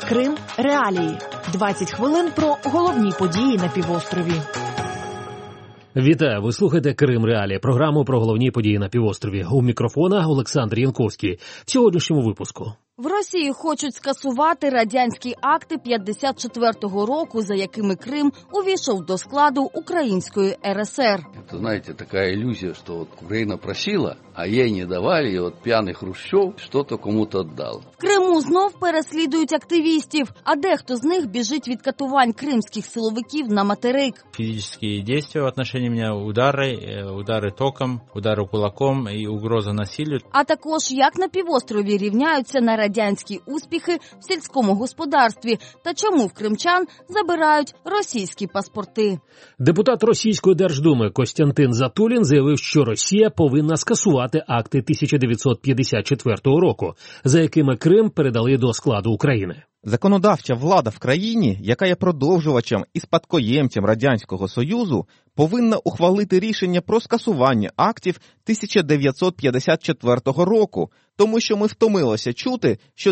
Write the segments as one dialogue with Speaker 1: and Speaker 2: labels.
Speaker 1: Крим реалії. 20 хвилин про головні події на півострові.
Speaker 2: Вітаю, ви слухаєте Крим реалії, програму про головні події на півострові. У мікрофона Олександр Янковський. В сьогоднішньому випуску.
Speaker 3: В Росії хочуть скасувати радянські акти 54-го року, за якими Крим увійшов до складу Української РСР.
Speaker 4: Это, знаете, такая иллюзия, что вот Украина просила, а ей не давали, и вот пьяный Хрущев что-то кому-то отдал.
Speaker 3: В Криму знов переслідують активістів, а дехто з них біжить від катувань кримських силовиків на материк.
Speaker 5: Физические действия в отношении меня, удары током, удары кулаком и угроза насилию.
Speaker 3: А також як на півострові рівняються на радянські успіхи в сільському господарстві та чому в кримчан забирають російські паспорти.
Speaker 2: Депутат Російської Держдуми Костянтин Затулін заявив, що Росія повинна скасувати акти 1954 року, за якими Крим передали до складу України.
Speaker 6: Законодавча влада в країні, яка є продовжувачем і спадкоємцем Радянського Союзу, повинна ухвалити рішення про скасування актів 1954 року, тому що ми втомилися чути, що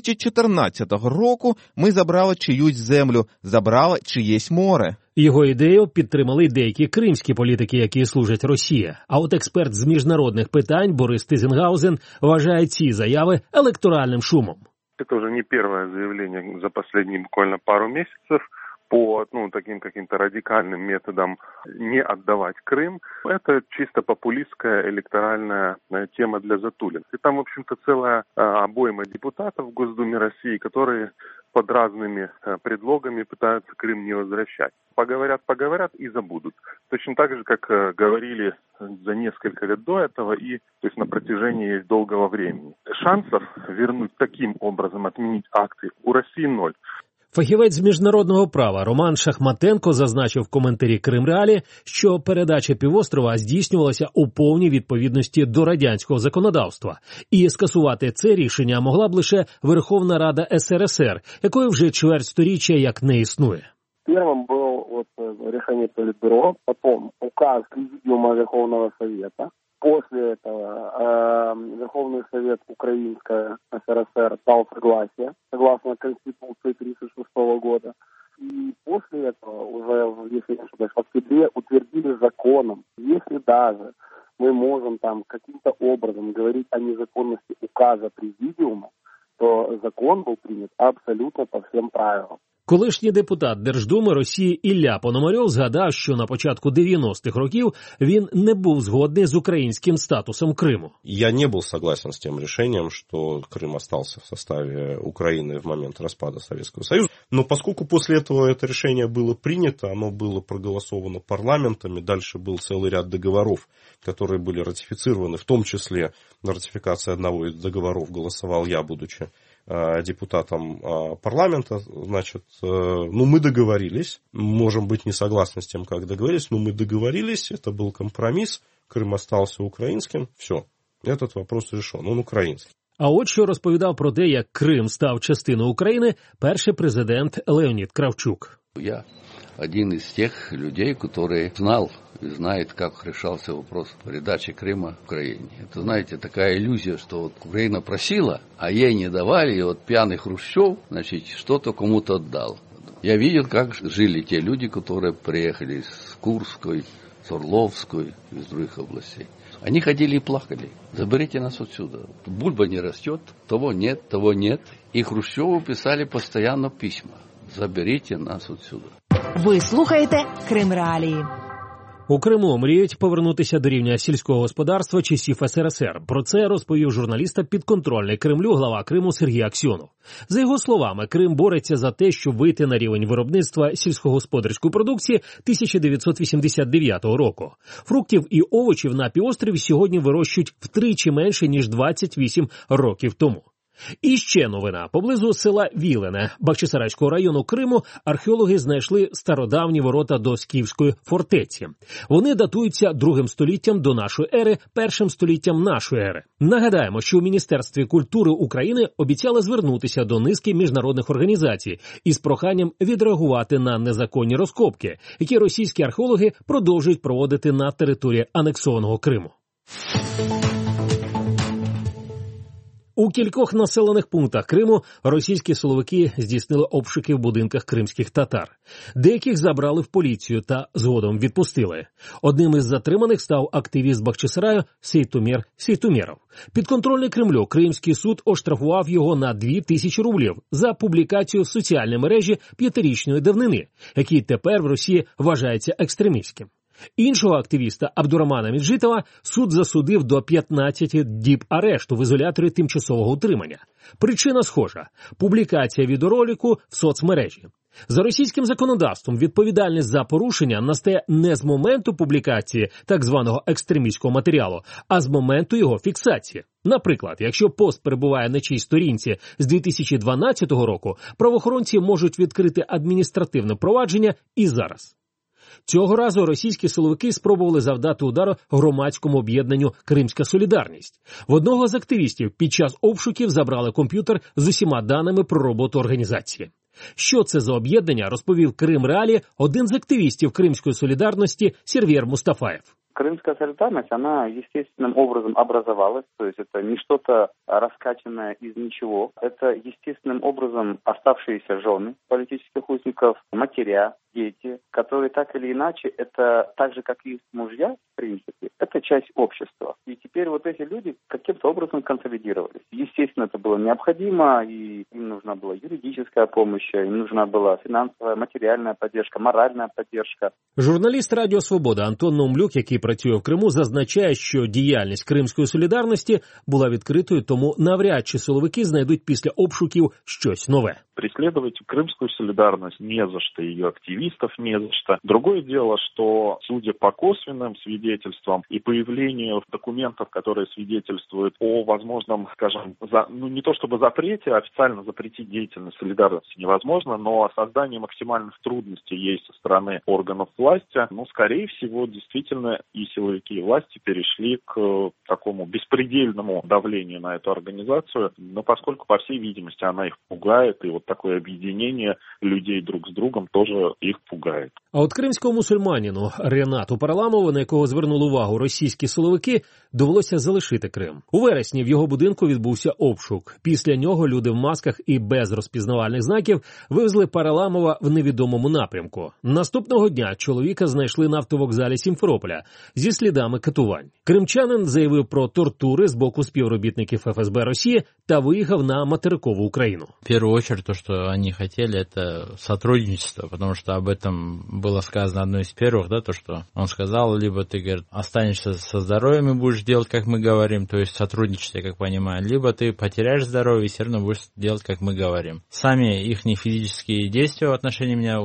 Speaker 6: 2014 року ми забрали чиюсь землю, забрали чиєсь море.
Speaker 2: Його ідею підтримали деякі кримські політики, які служать Росії. А от експерт з міжнародних питань Борис Тизенгаузен вважає ці заяви електоральним шумом.
Speaker 7: Это уже не первое заявление за последние буквально пару месяцев по таким каким-то радикальным методам не отдавать Крым. Это чисто популистская электоральная тема для Затулина. И там, в общем-то, целая обойма депутатов в Госдуме России, которые под разными предлогами пытаются Крым не возвращать. Поговорят и забудут. Точно так же, как говорили за несколько лет до этого, и то есть на протяжении долгого времени. Шансов вернуть таким образом, отменить акты у России ноль.
Speaker 2: Фахівець з міжнародного права Роман Шахматенко зазначив в коментарі Крим реалії, що передача півострова здійснювалася у повній відповідності до радянського законодавства. І скасувати це рішення могла б лише Верховна Рада СРСР, якої вже чверть сторіччя як не існує.
Speaker 8: Первым было решение Политбюро, потом указ Президиума Верховного Совета. После этого Верховный Совет Украинской СРСР дал согласие, согласно Конституции 1936 года. И после этого уже, если не ошибаюсь, в октябре утвердили законом. Если даже мы можем там каким-то образом говорить о незаконности указа Президиума, то закон был принят абсолютно по всем правилам.
Speaker 2: Колишній депутат Держдуми Росії Ілля Пономарьов згадав, що на початку 90-х років він не був згодний з українським статусом Криму.
Speaker 9: Я не был согласен с тем решением, что Крым остался в составе Украины в момент распада Советского Союза. Но поскольку после этого это решение было принято, оно было проголосовано парламентами, дальше был целый ряд договоров, которые были ратифицированы, в том числе на ратификации одного из договоров голосовал я, будучи депутатом парламента, значит, мы договорились, можем быть не согласны с тем, как договорились, но мы договорились, это был компромисс, Крым остался украинским, все, этот вопрос решен, он украинский.
Speaker 2: А от що розповідав про те, як Крим став частиною України, перший президент Леонід Кравчук.
Speaker 4: Я один из тех людей, который знал и знает, как решался вопрос передачи Крыма Украине. Это, знаете, такая иллюзия, что вот Украина просила, а ей не давали, и вот пьяный Хрущев, значит, что-то кому-то отдал. Я видел, как жили те люди, которые приехали с Курской, с Орловской, из других областей. Они ходили и плакали. Заберите нас отсюда. Бульба не растет, того нет. И Хрущеву писали постоянно письма. Заберите нас отсюда.
Speaker 1: Ви слухаєте Крим реалії.
Speaker 2: У Криму мріють повернутися до рівня сільського господарства часів СРСР. Про це розповів журналіста підконтрольний Кремлю глава Криму Сергій Аксьонов. За його словами, Крим бореться за те, щоб вийти на рівень виробництва сільськогосподарської продукції 1989 року. Фруктів і овочів на півострові сьогодні вирощують втричі менше, ніж 28 років тому. І ще новина. Поблизу села Вілене Бахчисарайського району Криму археологи знайшли стародавні ворота до Скіфської фортеці. Вони датуються 2 століттям до нашої ери, 1 століттям нашої ери. Нагадаємо, що у Міністерстві культури України обіцяли звернутися до низки міжнародних організацій із проханням відреагувати на незаконні розкопки, які російські археологи продовжують проводити на території анексованого Криму. У кількох населених пунктах Криму російські силовики здійснили обшуки в будинках кримських татар. Деяких забрали в поліцію та згодом відпустили. Одним із затриманих став активіст Бахчисараю Сейтумер Сейтумеров. Підконтрольний Кремлю Кримський суд оштрафував його на 2000 рублів за публікацію в соціальній мережі 5-річної давнини, який тепер в Росії вважається екстремістським. Іншого активіста Абдурамана Меджитова суд засудив до 15 діб арешту в ізоляторі тимчасового утримання. Причина схожа – публікація відеоролику в соцмережі. За російським законодавством відповідальність за порушення настає не з моменту публікації так званого екстремістського матеріалу, а з моменту його фіксації. Наприклад, якщо пост перебуває на чиїй сторінці з 2012 року, правоохоронці можуть відкрити адміністративне провадження і зараз. Цього разу російські силовики спробували завдати удару громадському об'єднанню «Кримська солідарність». В одного з активістів під час обшуків забрали комп'ютер з усіма даними про роботу організації. Що це за об'єднання, розповів Крим Реалії один з активістів Кримської солідарності Сервер Мустафаєв.
Speaker 10: Крымская солидарность, она естественным образом образовалась, то есть это не что-то раскачанное из ничего, это естественным образом оставшиеся жены политических узников, матеря, дети, которые так или иначе, это так же, как и мужья, в принципе, это часть общества. И теперь вот эти люди каким-то образом консолидировались. Естественно, это было необходимо, и им нужна была юридическая помощь, им нужна была финансовая, материальная поддержка, моральная поддержка.
Speaker 2: Журналіст Радіо Свобода Антон Наумлюк, який працює в Криму, зазначає, що діяльність Кримської солідарності була відкритою, тому навряд чи силовики знайдуть після обшуків щось нове.
Speaker 11: Преследовать крымскую солидарность не за что, ее активистов не за что. Другое дело, что, судя по косвенным свидетельствам и появлению документов, которые свидетельствуют о возможном, скажем, не то чтобы запрете, а официально запретить деятельность солидарности невозможно, но создание максимальных трудностей есть со стороны органов власти. Скорее всего, действительно, и силовики, и власти перешли к такому беспредельному давлению на эту организацию, но поскольку, по всей видимости, она их пугает, и вот такое объединение людей друг с другом тоже их пугает.
Speaker 2: А от кримському мусульманину Ренату Параламову, на якого звернули увагу російські силовики, довелося залишити Крим. У вересні в його будинку відбувся обшук. Після нього люди в масках і без розпізнавальних знаків вивезли Параламова в невідомому напрямку. Наступного дня чоловіка знайшли на автовокзалі Сімферополя зі слідами катувань. Кримчанин заявив про тортури з боку співробітників ФСБ Росії та виїхав на материкову Україну.
Speaker 5: В первую очередь, то, что они хотели, это сотрудничество, потому что об этом было сказано одной из первых, да, то, что он сказал, либо ты, говорит, останешься со здоровьем и будешь делать, как мы говорим, то есть сотрудничать, я как понимаю, либо ты потеряешь здоровье и все равно будешь делать, как мы говорим. Сами их физические действия в отношении меня,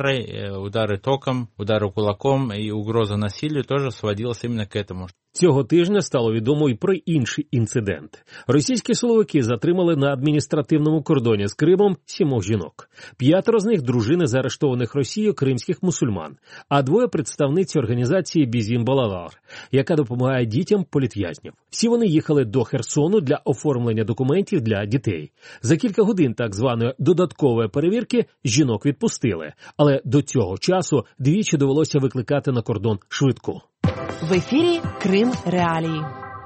Speaker 5: удары током, удары кулаком и угроза насилию тоже сводилась именно к этому.
Speaker 2: Цього тижня стало відомо і про інший інцидент. Російські силовики затримали на адміністративному кордоні з Кримом 7 жінок. 5 з них – дружини заарештованих Росією кримських мусульман, а 2 – представниці організації «Бізім Балалар», яка допомагає дітям політв'язнів. Всі вони їхали до Херсону для оформлення документів для дітей. За кілька годин так званої додаткової перевірки жінок відпустили, але до цього часу двічі довелося викликати на кордон швидку.
Speaker 1: В ефірі Крим Реалії.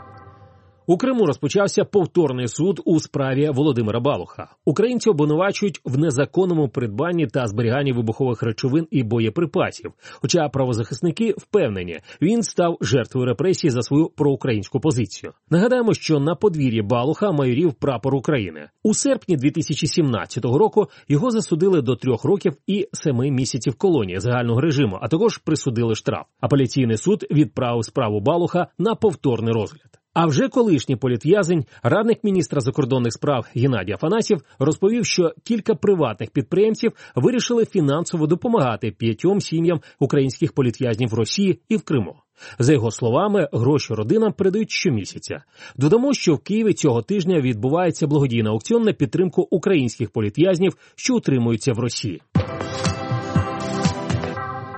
Speaker 2: У Криму розпочався повторний суд у справі Володимира Балуха. Українці обвинувачують в незаконному придбанні та зберіганні вибухових речовин і боєприпасів. Хоча правозахисники впевнені, він став жертвою репресій за свою проукраїнську позицію. Нагадаємо, що на подвір'ї Балуха майорів прапор України. У серпні 2017 року його засудили до 3 років і 7 місяців колонії загального режиму, а також присудили штраф. Апеляційний суд відправив справу Балуха на повторний розгляд. А вже колишній політв'язень, радник міністра закордонних справ Геннадій Афанасьєв розповів, що кілька приватних підприємців вирішили фінансово допомагати 5 сім'ям українських політв'язнів в Росії і в Криму. За його словами, гроші родинам передають щомісяця. Додамо, що в Києві цього тижня відбувається благодійний аукціон на підтримку українських політв'язнів, що утримуються в Росії.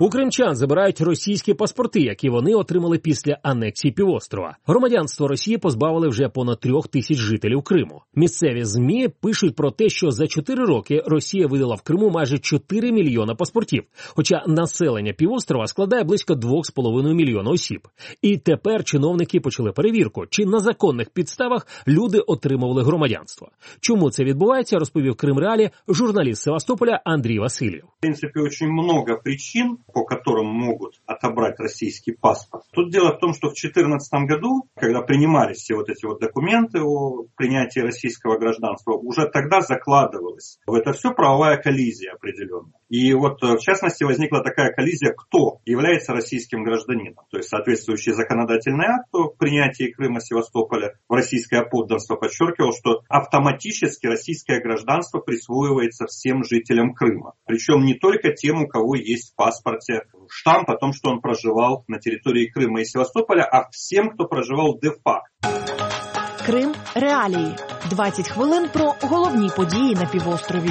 Speaker 2: У кримчан забирають російські паспорти, які вони отримали після анексії півострова. Громадянство Росії позбавили вже понад 3000 жителів Криму. Місцеві ЗМІ пишуть про те, що за 4 роки Росія видала в Криму майже 4 мільйона паспортів, хоча населення півострова складає близько 2,5 мільйона осіб. І тепер чиновники почали перевірку, чи на законних підставах люди отримували громадянство. Чому це відбувається, розповів Кримреалі журналіст Севастополя Андрій Васильєв.
Speaker 12: В принципе, очень много причин, по которым могут отобрать российский паспорт. Тут дело в том, что в 2014 году, когда принимались все вот эти вот документы о принятии российского гражданства, уже тогда закладывалась в это все правовая коллизия определенная. И вот, в частности, возникла такая коллизия, кто является российским гражданином. То есть соответствующий законодательный акт о принятии Крыма, Севастополя в российское подданство подчеркивал, что автоматически российское гражданство присвоивается всем жителям Крыма. Причем не только тем, у кого есть в паспорте штамп о том, что он проживал на территории Крыма и Севастополя, а всем, кто проживал де-факто.
Speaker 1: Крим реалії. 20 хвилин про головні події на півострові.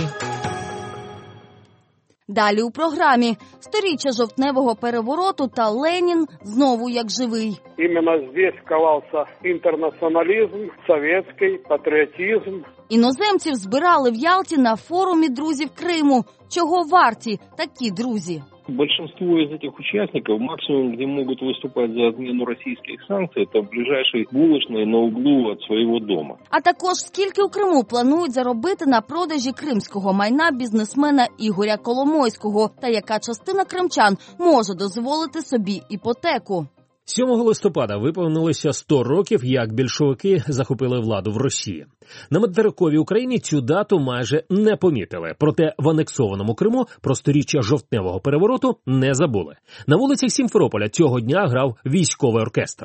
Speaker 3: Далі у програмі сторіччя жовтневого перевороту та Ленін знову як живий.
Speaker 8: Іменно здесь ковався інтернаціоналізм, совєтський патріотизм.
Speaker 3: Іноземців збирали в Ялті на форумі друзів Криму. Чого варті такі друзі?
Speaker 13: Большинство из этих участников, максимум, где могут выступать за отмену российских санкций, это в ближайшей булочной на углу от своего дома.
Speaker 3: А також скільки у Криму планують заробити на продажі кримського майна бізнесмена Ігоря Коломойського, та яка частина кримчан може дозволити собі іпотеку.
Speaker 2: 7 листопада виповнилося 100 років, як більшовики захопили владу в Росії. На материковій Україні цю дату майже не помітили, проте в анексованому Криму про сторіччя жовтневого перевороту не забули. На вулицях Сімферополя цього дня грав військовий оркестр.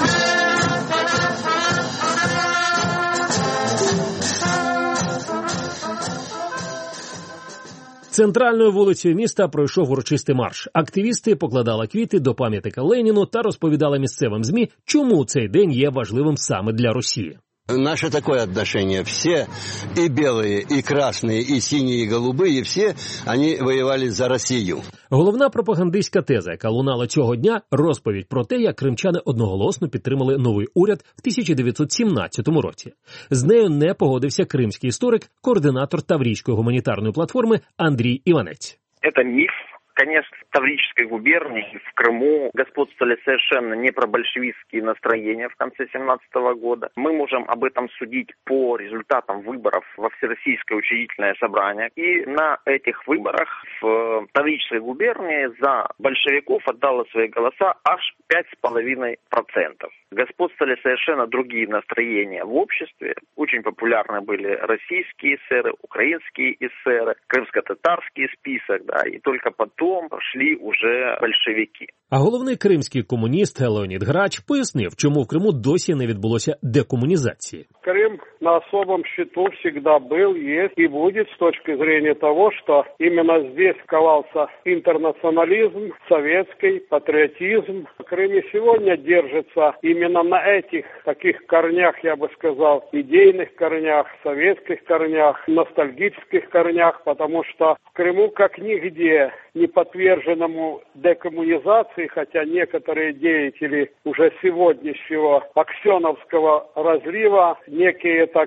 Speaker 2: Центральною вулицею міста пройшов урочистий марш. Активісти покладали квіти до пам'ятника Леніну та розповідали місцевим ЗМІ, чому цей день є важливим саме для Росії.
Speaker 14: Наше такое отношение. Все, и белые, и красные, и синие, и голубые, все они воевали за Росію.
Speaker 2: Головна пропагандистська теза, яка лунала цього дня, розповідь про те, як кримчани одноголосно підтримали новий уряд в 1917 році. З нею не погодився кримський історик, координатор Таврійської гуманітарної платформи Андрій Іванець.
Speaker 15: Це міф. Конечно, в Таврической губернии, в Крыму господствовали совершенно не пробольшевистские настроения в конце 1917 года. Мы можем об этом судить по результатам выборов во Всероссийское учредительное собрание. И на этих выборах в Таврической губернии за большевиков отдало свои голоса аж 5,5%. Господствовали совершенно другие настроения в обществе. Очень популярны были российские эсеры, украинские эсеры, крымско-татарский список, да, и только потом пошли уже большевики.
Speaker 2: А головний кримський комуніст Леонід Грач пояснив, чому в Криму досі не відбулося декомунізації.
Speaker 8: Крым на особом счету всегда был, есть и будет с точки зрения того, что именно здесь ковался интернационализм, советский патриотизм. Крым и сегодня держится именно на этих таких корнях, я бы сказал, идейных корнях, советских корнях, ностальгических корнях, потому что в Крыму как нигде не подверженному декоммунизации, хотя некоторые деятели уже сегодняшнего аксеновского разлива, некие так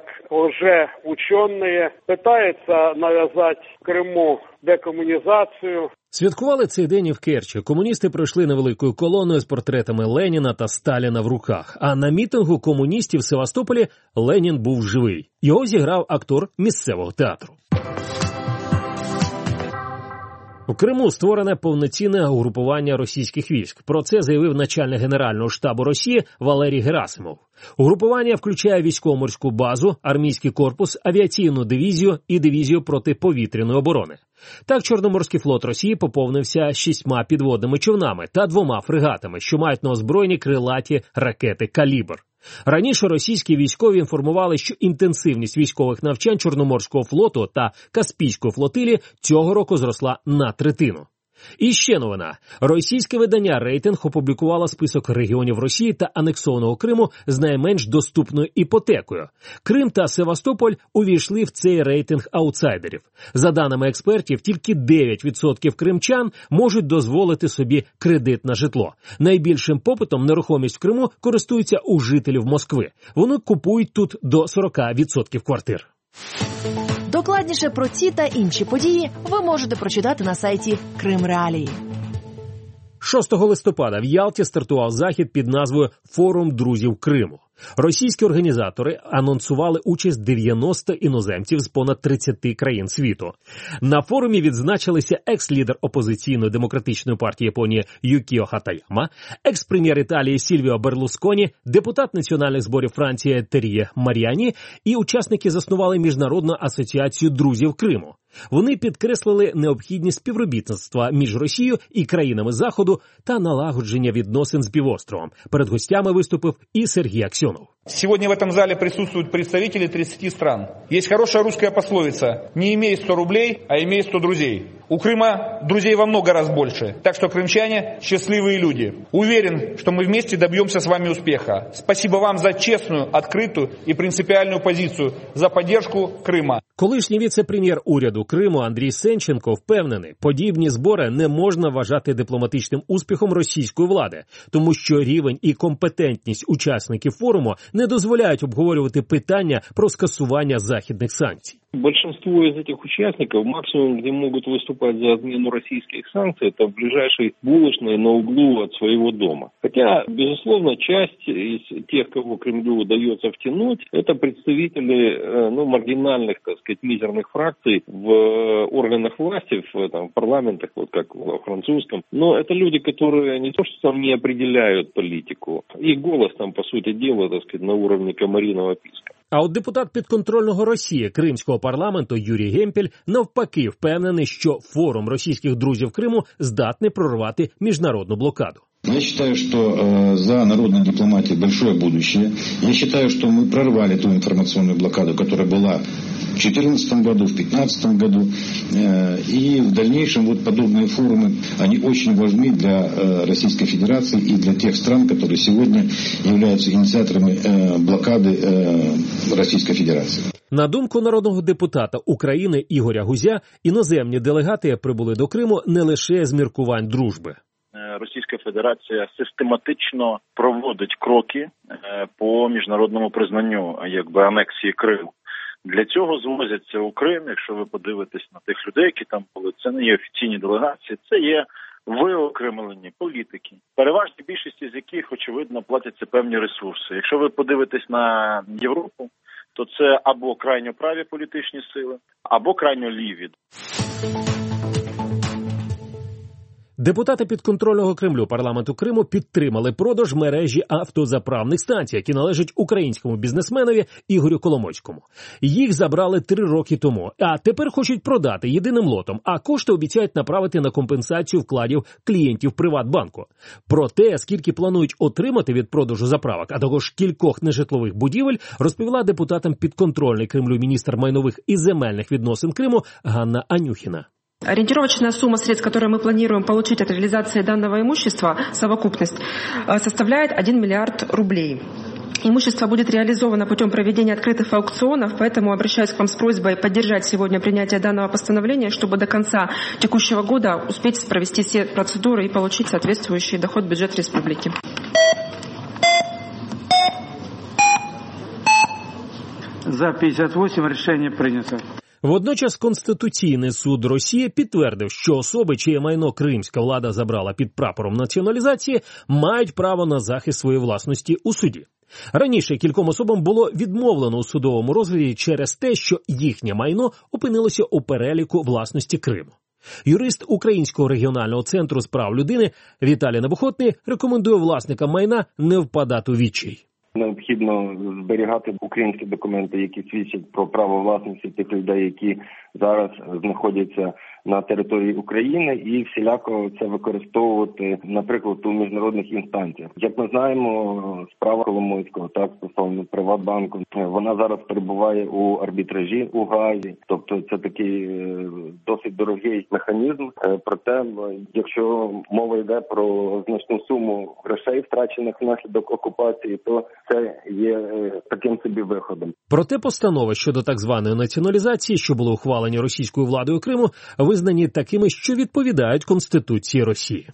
Speaker 8: лжеученые, пытаются навязать Крыму декомунізацію.
Speaker 2: Святкували цей день і в Керчі. Комуністи пройшли невеликою колоною з портретами Леніна та Сталіна в руках. А на мітингу комуністів в Севастополі Ленін був живий. Його зіграв актор місцевого театру. У Криму створене повноцінне угрупування російських військ. Про це заявив начальник Генерального штабу Росії Валерій Герасимов. Угрупування включає військово-морську базу, армійський корпус, авіаційну дивізію і дивізію протиповітряної оборони. Так, Чорноморський флот Росії поповнився 6 підводними човнами та 2 фрегатами, що мають на озброєнні крилаті ракети «Калібр». Раніше російські військові інформували, що інтенсивність військових навчань Чорноморського флоту та Каспійської флотилії цього року зросла на 1/3. І ще новина. Російське видання «Рейтинг» опублікувало список регіонів Росії та анексованого Криму з найменш доступною іпотекою. Крим та Севастополь увійшли в цей рейтинг аутсайдерів. За даними експертів, тільки 9% кримчан можуть дозволити собі кредит на житло. Найбільшим попитом нерухомість в Криму користується у жителів Москви. Вони купують тут до 40% квартир.
Speaker 1: Докладніше про ці та інші події ви можете прочитати на сайті Крим Реалії.
Speaker 2: 6 листопада в Ялті стартував захід під назвою «Форум друзів Криму». Російські організатори анонсували участь 90 іноземців з понад 30 країн світу. На форумі відзначилися екс-лідер опозиційної демократичної партії Японії Юкіо Хатаяма, екс-прем'єр Італії Сільвіо Берлусконі, депутат національних зборів Франції Тер'є Маріані і учасники заснували Міжнародну асоціацію друзів Криму. Вони підкреслили необхідність співробітництва між Росією і країнами Заходу та налагодження відносин з півостровом. Перед гостями виступив і Сергій Аксьонов.
Speaker 16: Сегодня в этом зале присутствуют представители 30 стран. Есть хорошая русская пословица: «Не имей 100 рублей, а имей 100 друзей». У Крыма друзей во много раз больше, так что крымчане – счастливые люди. Уверен, что мы вместе добьемся с вами успеха. Спасибо вам за честную, открытую и принципиальную позицию, за поддержку Крыма.
Speaker 2: Колишній віце-прем'єр уряду Криму Андрій Сенченко впевнений, подібні збори не можна вважати дипломатичним успіхом російської влади, тому що рівень і компетентність учасників форуму не дозволяють обговорювати питання про скасування західних санкцій.
Speaker 13: Большинство из этих участников, максимум, где могут выступать за отмену российских санкций, это в ближайшей булочной на углу от своего дома. Хотя, безусловно, часть из тех, кого Кремлю удается втянуть, это представители маргинальных, так сказать, мизерных фракций в органах власти, в парламентах, вот как во французском. Но это люди, которые не то что там не определяют политику, их голос там, по сути дела, так сказать, на уровне комариного писка.
Speaker 2: А от депутат підконтрольного Росії Кримського парламенту Юрій Гемпель навпаки впевнений, що форум російських друзів Криму здатний прорвати міжнародну блокаду.
Speaker 17: Я считаю, что за народной дипломатией большое будущее. Я считаю, что мы прорвали ту информационную блокаду, которая была в 2014 году, в 2015 году. И в дальнейшем вот подобные форумы, они очень важны для Российской Федерации и для тех стран, которые сегодня являются инициаторами блокады Российской Федерации.
Speaker 2: На думку народного депутата України Ігоря Гузя, іноземні делегати прибули до Криму не лише з міркувань дружби.
Speaker 11: Російська Федерація систематично проводить кроки по міжнародному признанню анексії Криму. Для цього звозяться у Крим, якщо ви подивитесь на тих людей, які там були, це не є офіційні делегації, це є виокремлені політики, переважна більшість з яких, очевидно, платяться певні ресурси. Якщо ви подивитесь на Європу, то це або крайньо праві політичні сили, або крайньо ліві.
Speaker 2: Депутати підконтрольного Кремлю парламенту Криму підтримали продаж мережі автозаправних станцій, які належать українському бізнесменові Ігорю Коломойському. Їх забрали 3 роки тому, а тепер хочуть продати єдиним лотом, а кошти обіцяють направити на компенсацію вкладів клієнтів Приватбанку. Про те, скільки планують отримати від продажу заправок, а також кількох нежитлових будівель, розповіла депутатам підконтрольний Кремлю міністр майнових і земельних відносин Криму Ганна Анюхіна.
Speaker 18: Ориентировочная сумма средств, которые мы планируем получить от реализации данного имущества, совокупность, составляет 1 миллиард рублей. Имущество будет реализовано путем проведения открытых аукционов, поэтому обращаюсь к вам с просьбой поддержать сегодня принятие данного постановления, чтобы до конца текущего года успеть провести все процедуры и получить соответствующий доход в бюджет республики.
Speaker 19: За 58 решение принято.
Speaker 2: Водночас Конституційний суд Росії підтвердив, що особи, чиє майно кримська влада забрала під прапором націоналізації, мають право на захист своєї власності у суді. Раніше кільком особам було відмовлено у судовому розгляді через те, що їхнє майно опинилося у переліку власності Криму. Юрист Українського регіонального центру з прав людини Віталій Набухотний рекомендує власникам майна не впадати у відчай.
Speaker 20: Необхідно зберігати українські документи, які свідчать про право власності тих людей, які зараз знаходяться на території України, і всіляко це використовувати, наприклад, у міжнародних інстанціях. Як ми знаємо, справа Коломойського, так, стосовно Приватбанку, вона зараз перебуває у арбітражі у Гаазі. Тобто це такий досить дорогий механізм. Проте, якщо мова йде про значну суму грошей, втрачених внаслідок окупації, то це є таким собі виходом.
Speaker 2: Проте постанови щодо так званої націоналізації, що були ухвалені російською владою Криму, визнані такими, що відповідають Конституції Росії.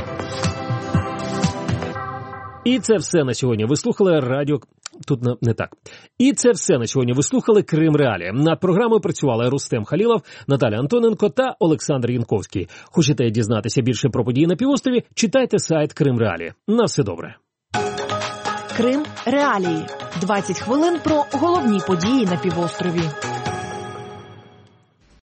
Speaker 2: І це все на сьогодні. Ви слухали радіо... Тут не так. І це все на сьогодні. Ви слухали Крим Реалії. Над програмою працювали Рустем Халілов, Наталя Антоненко та Олександр Янковський. Хочете дізнатися більше про події на півострові? Читайте сайт Крим Реалії. На все добре.
Speaker 1: Крим Реалії. 20 хвилин про головні події на півострові.